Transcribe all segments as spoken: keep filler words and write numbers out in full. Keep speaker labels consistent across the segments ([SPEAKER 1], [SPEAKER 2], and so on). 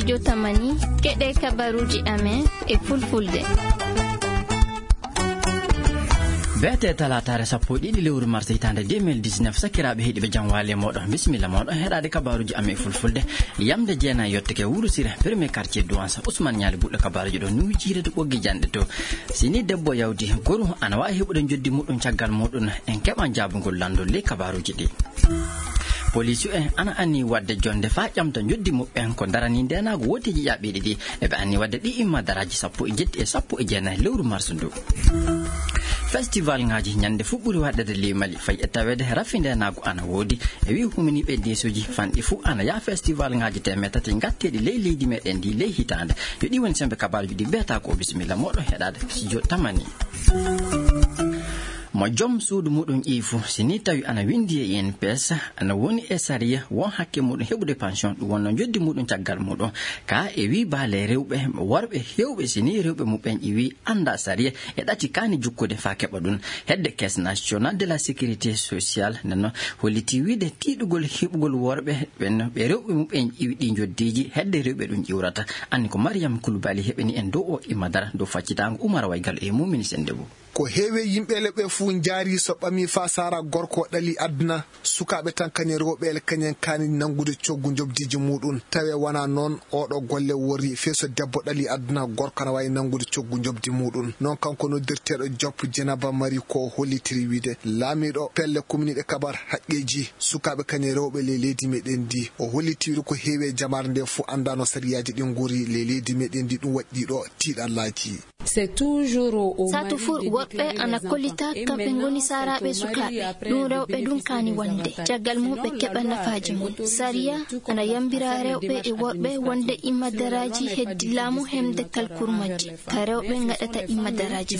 [SPEAKER 1] studio Tamani keɗe kabaruji amen e fulfulde.
[SPEAKER 2] Bete talatare sappo ɗiɗi lewru mars hitande deux mille dix-neuf sakiraɓe heeɗiɓe janwale moɗon bisimilla moɗon heɗade kabaruji amen fulfulde yamde jeena yotteke wuro sire premier quartier douance Ousmane Ñaali buɗɗo kabaruji ɗo nuwi jiirede ɓoggi jande to sini debbo yawdi goru ana wawi heɓude joddi muɗum caggal muɗum en keɓan jabugol landol le kabaruji ɗi. Police en ana anni wadde jonde fa ƴamta joddi muɓɓen ko darani ndenago wotiji ƴaɓɓiɗi ɗi eɓe anni wadde ɗi imma daraji sappo e jetti e sappo e jeenayi lewru mars ndu. Festival ngaji nyande fu ɓuri waɗede limali fay e tawede rafinde nago ana wodi e wi huminiɓe desuji fanɗi fu ana ya festival ngaji temetati gatteɗi ley leydi meɗen ndi ley hitande yo ɗi woni sembe kabaruji ɗi mbiyata ko bisimilla moɗon heɗade studio Tamani. Mo jom suudu muɗum ifu sini tawi ana windi e I N P S ana woni e sariya won hakke muɗum heɓude pension ɗum wonno joddi muɗum caggal muɗum ka e wi baale rewɓe worɓe hewɓe sini rewɓe muɓen ƴiwi anda sariya e ɗati kani jukkude fa keɓa ɗum hedde caisse nationale de la sécurité sociale nano holliti wiide tiɗugol heɓugol worɓe ɓen ɓe rewɓe muɓen ƴiwi ɗi joddiji hedde rewɓe ɗum ƴiwrata anni ko Mariam Koulibaly heɓeni en dow o immadara dow faccitango Oumar Waygal e mumini sendebo
[SPEAKER 3] ko heewe yimɓele ɓe fu jaari so ɓami fa sara gorko ɗali aduna sukaɓe tan kañen rewɓele kañen kani nangude coggu jobdiji muɗum tawe wona noon oɗo golle wori feeso debbo ɗali aduna gorko ana wawi nangude coggu jobdi muɗum noon kanko noddirteɗo Diop Dieynaba Mari ko hollitiri wiide laamiɗo pelle communiɗe kabar haqqeji sukaɓe kañen rewɓe le leydi meɗen ndi o hollitiri ko heewe jamare nde fu andano sariyaji ɗi guri le leydi meɗen ndi ɗum waɗɗi ɗo tiiɗallaji.
[SPEAKER 4] C'est toujours au
[SPEAKER 1] Satu fur worɓe ana kollita kamɓe ngoni saraɓe sukaɓe ɗum rewɓe ɗum kani wonde caggal mum ɓe keɓa nafaji mum sariya ana yambira rewɓe e worɓe wonde immadaraji heddi laamu hemde kalkurmaji ka rewɓe gaɗata immadaraji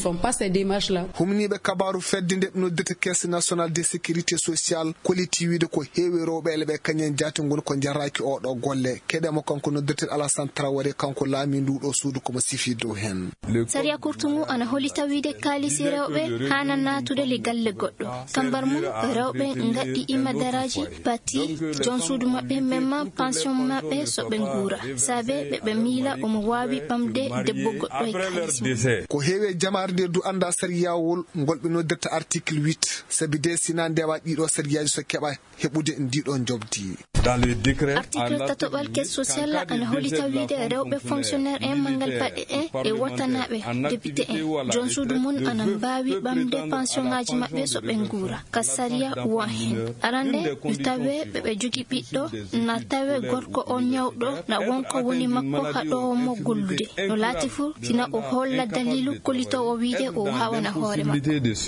[SPEAKER 3] humniɓe kabaru fedde nde noddete caisse nationale de sécurité sociale kolliti wiide ko heewi rewɓele ɓe kañen jaati ngoni ko jarraki oɗo golle keɗemo kanko noddete Alassane Traoré kanko laami nduɗo suudu komo sifi dow hen.
[SPEAKER 1] Sariya kurtugu ana hollita wiide kalisi rewɓe hana natude le galle goɗɗo kambar mum rewɓe gaɗɗi immadaraji bati jon suudu maɓɓe memma pension maɓɓe so ɓe guura sabe ɓeɓe miila omo wawi ɓamde debbo goɗɗo e kalisi
[SPEAKER 3] ko heewe jamare nde du anda sariyawol ngol ɓe noddirta article huit sabi de sina ndewa ɗiɗo sariyaji so keɓa heɓude ndiɗon jobdi.
[SPEAKER 1] Article tatoɓal caisse sociale ana hollita wiide rewɓe fonctionnaire en mangal baɗe en e wattanaɓe député en jon suudu mum ana mbawi ɓamde pension ngaji maɓɓe so ɓe guura ka sariya won hen arande yo tawe ɓeɓe jogi ɓiɗɗo na tawe gorko on ñawɗo na wonko woni makko haɗowo mo gollude no laati fu sina o holla dalilu kollitowo wiide o hawana hoore makko.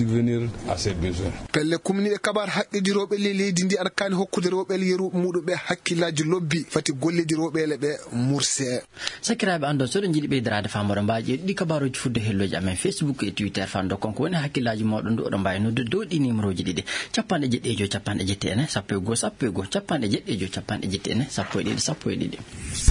[SPEAKER 3] pelle communiɗe kabar haqqeji rewɓe le leydi ndi ana kani hokkude rewɓele yeru muɗum ɓe hakkillaji lobbi fati golleji rewɓele ɓe murse.
[SPEAKER 2] sakiraɓe ando soɗo jiiɗi ɓeydarade famore mbaji ɗi kabaruji fudde helloji amen Facebook e Twitter fando konko woni hakkillaji moɗon ndu oɗo mbawi nodde dow ɗi numéro ji ɗiɗi capanɗe jeɗɗejo capanɗe jetti ene sappo e goho sappo e goho capanɗe jeɗɗejo capanɗe jetti ene sappo e ɗiɗi sappo e ɗiɗi.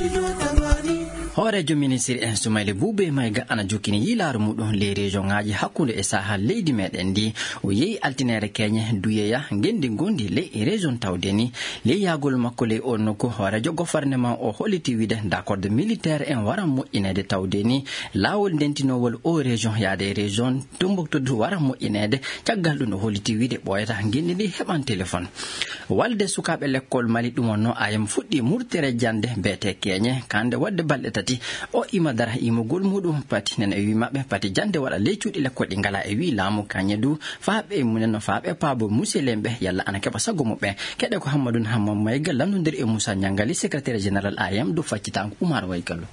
[SPEAKER 2] Hoorejo ministre en Soumaïla Boubé Maïga ana jokkini yilaru muɗum les région ngaji hakkude e sahal leydi meɗen ndi o yeehi altinere keñe duyeya gendi gondi ley région tawdeni ley yagol makko ley on nokku hoorejo gouvernement o holliti wiide d'accord militaire en waran moƴƴinede tawdeni lawol dentinowol o région yaade région Tombouctou waran moƴƴinede caggal ɗum o holliti wiide ɓoyata gendi ndi heɓan téléphone walde sukaɓe l'école Mali ɗum wonno ayam fuɗɗi murtere jande mbete keñe kande wadde balɗe tati o imadara imogol muɗum pati nana wi mabɓe pati jande waɗa ley cuuɗi l'école ɗi ngala e wi laamu kañe du faaɓe munen faaɓe paabo muselemɓe yalla ana keɓa sago muɓɓe keɗe ko Hammadou Hamma Maïga lamdodir e Moussa Niangali secrétaire général A M do faccitanko Oumar Waygallo.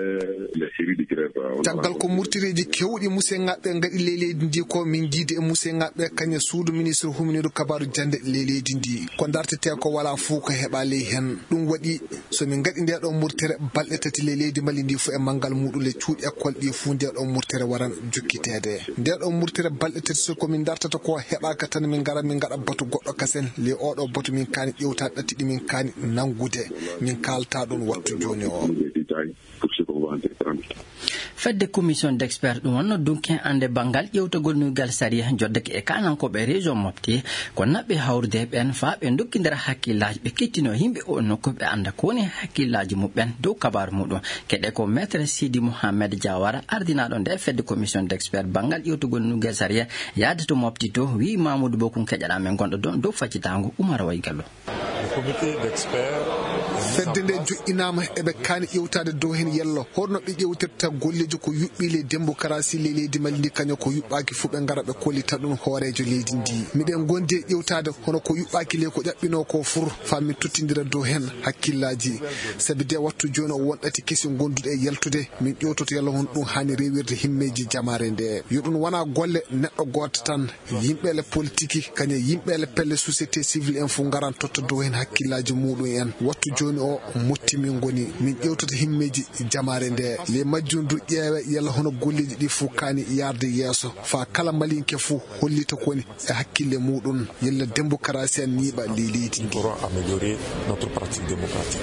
[SPEAKER 3] caggal ko murtireji kewɗi muse ngaɓɓe gaɗi ley leydi ndi ko min jiide e muse ngaɓɓe kañe suudu ministre humniɗo kabaru jande ley leydi ndi ko dartete ko wala fuu ko heɓa ley hen ɗum waɗi somin gaɗi nde ɗon murtere balɗe tati ley leydi Mali ndi fu e manggal muɗum le cuuɗi école ɗi fu nde ɗon murtere waran jukkitede nde ɗon murtere balɗe tati so komin dartata ko heɓaka tan min gara min gaɗa batu goɗɗo kasen le oɗo batu min kani ƴewta ɗatti ɗi min kani nangude min kalta ɗum wattu joni o.
[SPEAKER 2] fedde commission d'expert ɗum wonno dunken ande bangal ƴewtogol nugal sariya joddeke e kanankoɓe région mofti ko naɓɓe hawrude ɓen fa ɓe dokkidira hakkillaji ɓe kettino yimɓe o nokku ɓe anda kowoni hakkillaji muɓɓen dow kabaru muɗum keɗe ko maître Sidi Mohamed Diawara ardinaɗo nde fedde commission d'expert bangal ƴewtogol nugal sariya yaade to mofti to wi Mamadou Bokum keƴaɗa men gonɗo ɗon dow faccitango Oumar Way Gallo.
[SPEAKER 5] comité d'expert
[SPEAKER 3] fedde nde joƴƴinama eɓe kaani ƴewtade dow hen yello horno ɓe ƴewtirta golleji ko yuɓɓile démocratie le leydi Mali ndi kañum ko yuɓɓaki fu ɓe ngara ɓe kollita ɗum hoorejo leydi ndi miɗen gondi e ƴewtade hono ko yuɓɓaki le ko ƴaɓɓino ko fur fammi tottidira dow hen hakkillaji sabi de wattu joni o wonɗati kesi gonduɗe e yaltude min ƴewtoto yalla hon ɗum hani rewirde himmeji jamare nde yo ɗum wona golle neɗɗo goto tan yimɓele politique kañum yimɓele pelle société civile en fu ngaran totta dow hen hakkillaji muɗum en wattu joni o motti min goni min ƴewtoto himmeji jamare nde le majjundu ƴeewe yalla hono golleji ɗi fu kaani yarde yeeso fa kala malinke fu hollita koni e hakkille muɗum yalla démocratie en niiɓa li leydi ndi
[SPEAKER 5] améliorer notre pratique démocratique.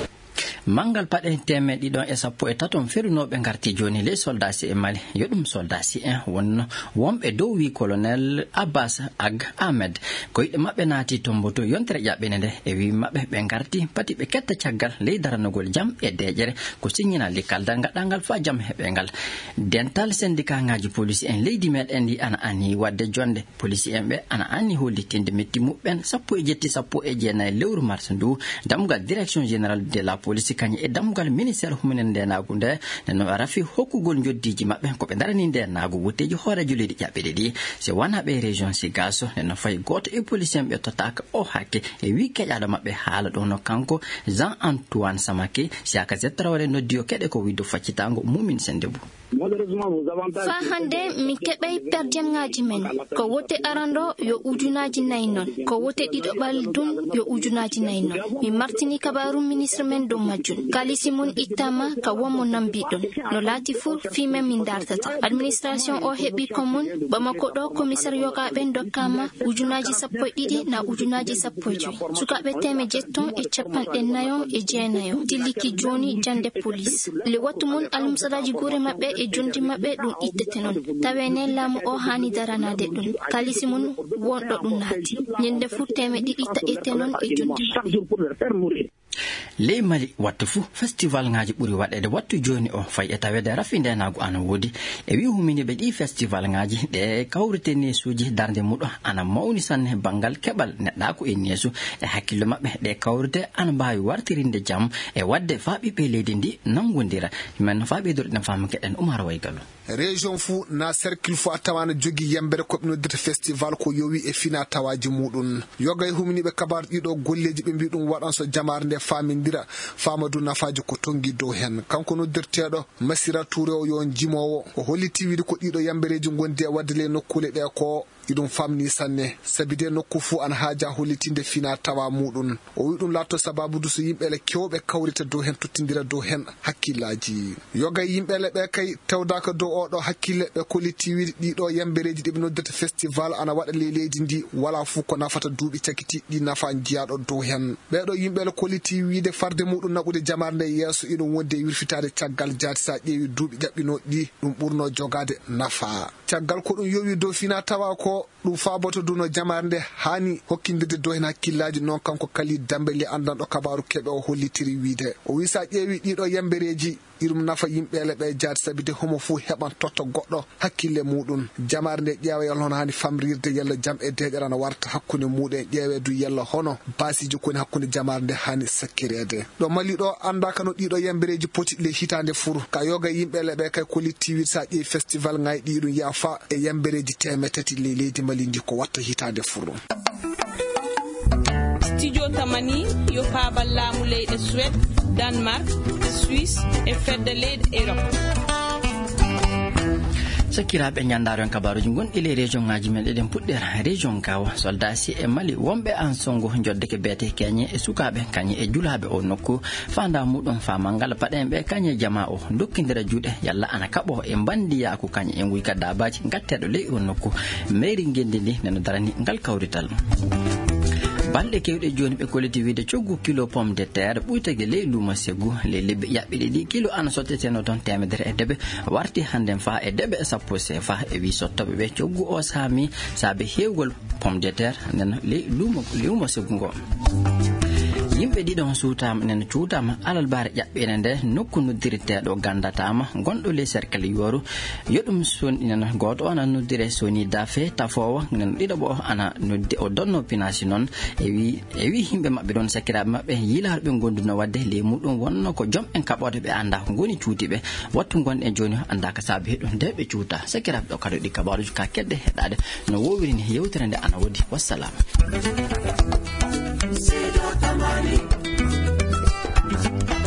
[SPEAKER 2] mangal paɗe teme ɗiɗon e sappo e taton ferunoɓe garti joni les soldats e Mali yo ɗum soldats en wonno wonɓe dow wi colonel Abbas Ag Ahmed ko yiɗe mabɓe naati tomboto yontere ƴaɓɓene nde e wi mabɓe ɓe garti pati ɓe ketta caggal ley daranogol jam e deƴere ko signina likkaldal gaɗangal fa jam heɓengal dental syndicat ngaji police en leydi meɗen ndi ana anni wadde jonde police en ɓe ana anni hollitinde metti muɓɓen sappo e jetti sappo e jeenayi lewru mars ndu damgal direction générale de la police kañum e damgal ministére humunen ndenagu nde neno rafi hokkugol joddiji mabɓe ko ɓe darani ndenagu wutteji hoorejo leydi ƴaɓɓeɗe ɗi se wona ɓe région Sigaso neno fayi goto e policien ɓe tottaka o hakke e wi keƴaɗo mabɓe haala ɗo no kanko Jean Antoine Samake siaka zettrawore noddi o keɗe ko widdo faccitango mumin sendebu
[SPEAKER 1] fa hande mi keɓay perdiangaji men ko wote arando yo ujunaji nayyi non ko wote ɗiɗoɓal dun yo ujunaji nayyi non mi martini kabaru ministre men dow majjum kalisi mun ittama ka wonmo nambiɗon no laati fu fimen min dartata administration o heɓi commune Bamako ɗo commissaire yogaɓe dokkama ujunaji sappo e ɗiɗi na ujunaji sappo e joyi sukaɓe teme jetton e capanɗe nayo e jeenayo dilliki joni jande police le wattu mun almusalaji guure mabɓe e jondi mabɓe ɗum ittete non tawene laamu o hani daranade ɗum kalisi mun wonɗo ɗum naati ñande fu teme ɗiɗi taƴete non e jondi mabɓe.
[SPEAKER 2] ley Mali wattu fu festival ngaji ɓuri waɗede wattu joni o fay e tawede rafi ndenagu ana woodi e wi huminiɓe ɗi festival ngaji ɗe kawrite nesuji darde muɗo ana mawni sanne bangal keɓal neɗɗako e nesu e hakkille mabɓe ɗe kawrite ana mbawi wartirinde jaam e wadde fa ɓiɓɓe leydi ndi nangodira men fa ɓeydorɗen fama keɗen Oumar Way Gallo.
[SPEAKER 3] région fu na cercle fu a tawana jogui yambere ko ɓenodirta festival ko yowi e fina tawaji muɗum yoga e huminiɓe kabar ɗiɗo golleji ɓe mbi ɗum waɗan so jamare nde famindira Famadou nafaji ko tongi dow hen kanko noddirteɗo Massira Touré o yo jimowo o holliti wiide ko ɗiɗo yambereji gondi e wadde le nokkule ɗe ko iɗum famni sanne sabi de nokku fu an haaja hollitinde fina tawa muɗum o wi ɗum latto sababudu so yimɓele kewɓe kawrita dow hen tottidira dow hen hakkillaji yoga yimɓele ɓe kay tawdaka dow oɗo hakkille ɓe kolliti wiide ɗiɗo yambereji ɗeɓe noddirta festival ana waɗa le leydi ndi wala fu ko nafata duuɓi cakiti ɗi nafa jiyaɗo dow hen ɓeɗo yimɓele kolliti wiide farde muɗum naɓude jamare nde yeeso iɗum wonde e wirfitade caggal jaati sa ƴeewi duuɓi ƴaɓɓino ɗi ɗum ɓurno jogade nafa caggal ko ɗum yowi dow fina tawa ko ɗum faboto duno jamare nde hani hokkindirde dow hen hakkillaji noon kanko Kali Dambeli andanɗo kabaru keɓe o hollitiri wiide o wi sa ƴeewi ɗiɗo yambereji irum nafa yimɓele ɓe jaati sabi de homo fu heɓan totta goɗɗo hakkille muɗum jamare nde ƴeewa yalla hono hani famrirde yalla jam e deƴere ana warta hakkude muɗum ƴeewe du yalla hono basiji koni hakkude jamare nde hani sakkirede ɗo Mali ɗo andaka no ɗiɗo yambereji poti le hitande furu ka yoga yimɓele ɓe kay kolliti wiide sa ƴeewi festival ngay ɗi ɗum yafa e yambereji teme tati le leydi Mali ndi ko watta hitande furu.
[SPEAKER 4] Studio Tamani yo paabal laamu leyɗe Suède, Danemark, Suisse e fedde leyɗe Europe.
[SPEAKER 2] sakiraɓe ñandaro en kabaruji gonɗi le région ngaji men eɗen puɗɗera région Gawo soldasi e Mali wonɓe an songo joddeke beete keñe e sukaɓe kañe e julaɓe o nokku fanda muɗum famal ngal paɗen ɓe kañe jama o dokkidira juuɗe yalla ana kaɓo e bandiyaku kañe e guyka dabaji gatteɗo ley o nokku mairie ngendi ndi neno darani ngal kawrital balde kewde joni be koliti wide coggu kilo pomme de terre buytage ley luma segu le lebbe yabbide di kilo ana sotteteno ton temedere e debe warti handen fa e debe sappo sefa e wi sottobe be coggu o sami sabe hewgol pomme de terre nen le luma luma segu go yimbe didon suutama nen cuutama alal bare jabbene nde nokku noddirte do gandatama gondo le cercle yoru yodum son inen goto ana noddire soni dafe tafowa nen dido bo ana noddi o donno pinasi non e wi e wi himbe mabbe don sakira mabbe yilar be gonduno wadde le mudum wonno ko jom en kabode be anda ko ngoni cuutibe wattu gon en joni anda ka sabe hedon de be cuuta sakira do kado di kabaru ka kedde hedade no wowiri ni yewtere nde ana wodi wassalam. Tamani